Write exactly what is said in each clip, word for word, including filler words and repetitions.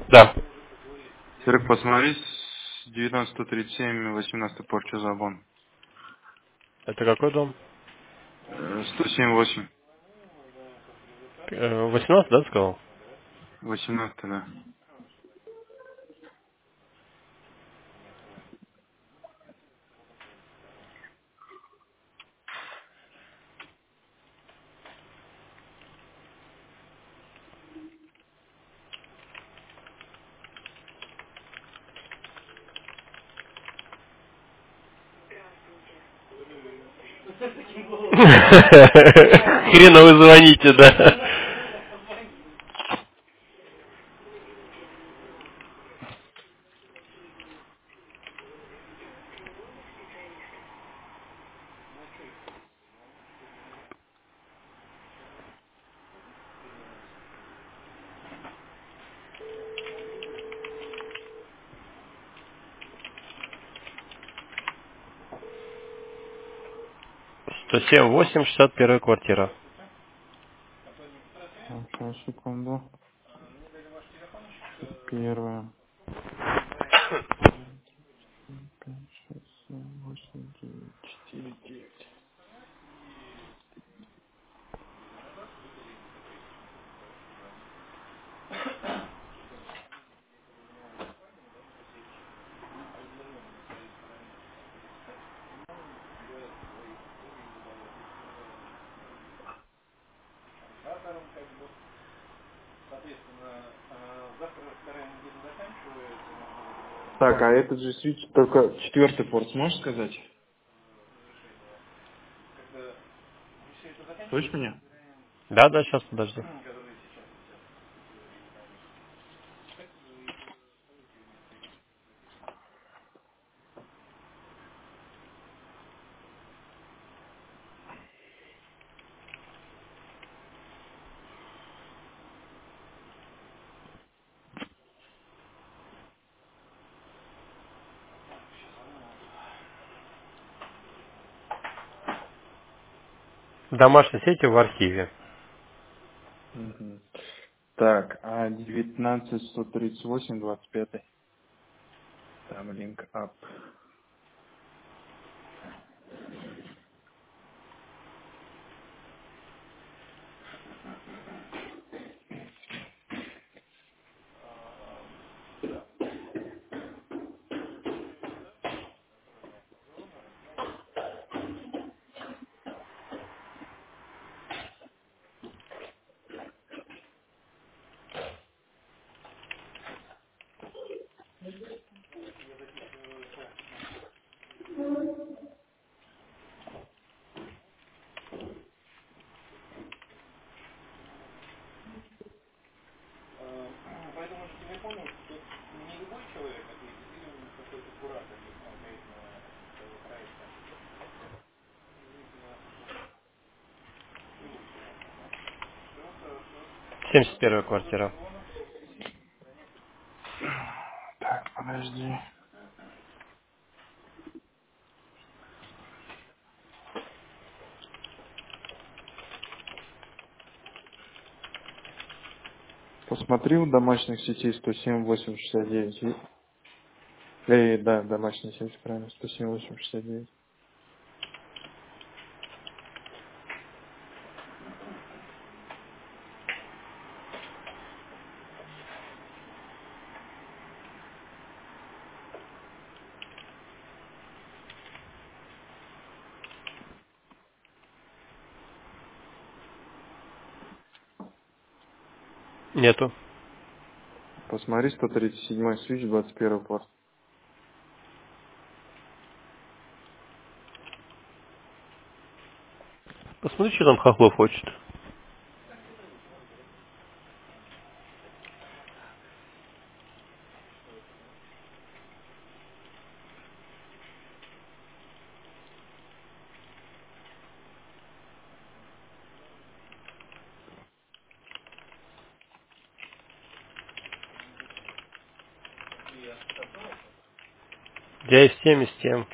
Да. Серег, посмотри, с девятнадцать тридцать семь, восемнадцать порча забон. Это какой дом? Э, сто семь восемь. Э, восемнадцать, да, сказал? восемнадцать, да. Хрена вы звоните, да. сто семь восемь, шестьдесят первая квартира. Так, секунду. Первое. пять, шесть, семь, восемь, девять, четыре, девять. Так, а этот же свич только четвертый порт, сможешь сказать? Слышь меня? Да, да, сейчас, подожди. В домашней сети в архиве. Мгм. Так, а девятнадцать сто тридцать восемь двадцать пять. Там линк ап. семьдесят первая квартира. Так, подожди. Посмотри в домашних сетей сто семь восемь шестьдесят девять. И- Эй, да, домашняя сеть, правильно, сто семь восемь шестьдесят девять. Нету. Посмотри сто тридцать семь свич, двадцать первый порт. Посмотри, что там Хохлов хочет. Я и с тем, и с тем.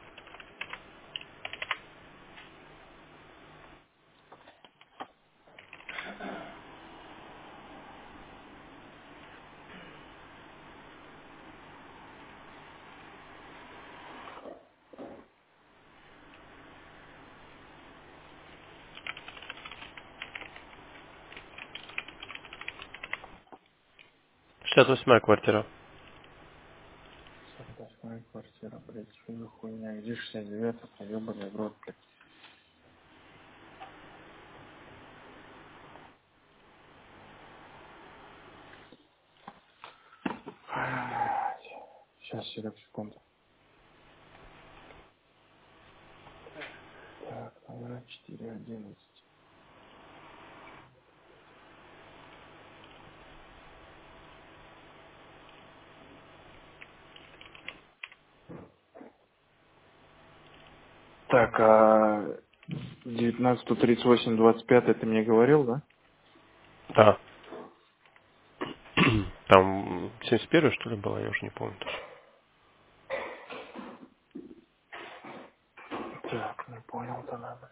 шестьдесят восьмая квартира. шестьдесят восьмая квартира, блядь, что за хуйня? Где шестьдесят девятая? Поёбаный в рот, блядь. Сейчас, Серег, секунду. Так, номер четыре одиннадцать. Так, а девятнадцать тридцать восемь двадцать пять ты мне говорил, да? Да. Там семьдесят первая, что ли, была, я уже не помню тоже. Так, не понял, то надо.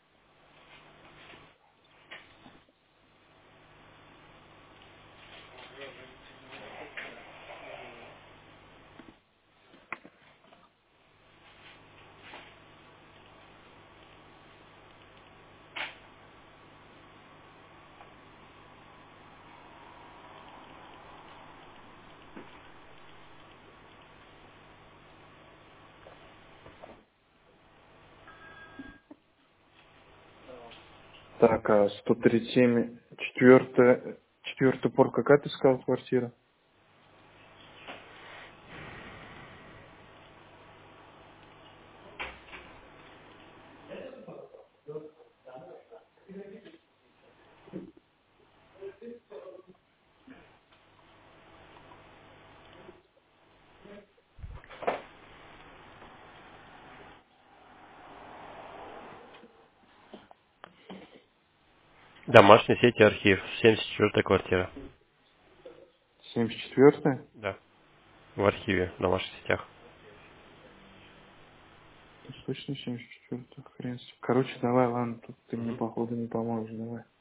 Так, а сто тридцать семь, четвертая, четвертый пор, какая ты сказал квартира? Домашняя сеть и архив. семьдесят четвёртая квартира. семьдесят четвертая? Да. В архиве, в домашних сетях. Точно семьдесят четвертая, хрен с ним. Короче, давай, ладно, тут ты мне походу не поможешь, давай.